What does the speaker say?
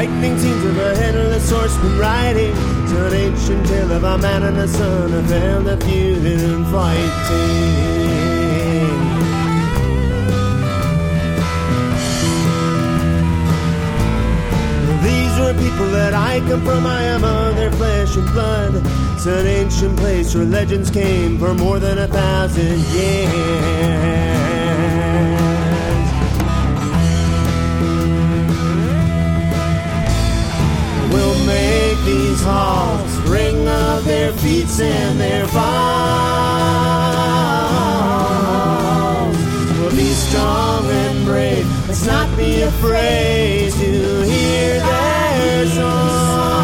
frightening scenes of a headless horseman riding. It's an ancient tale of a man and a son who found a fugitive fighting. These were people that I come from, I am of their flesh and blood. It's an ancient place where legends came for more than 1,000 years. We'll make these halls ring of their feet and their falls. We'll be strong and brave, let's not be afraid to hear their song.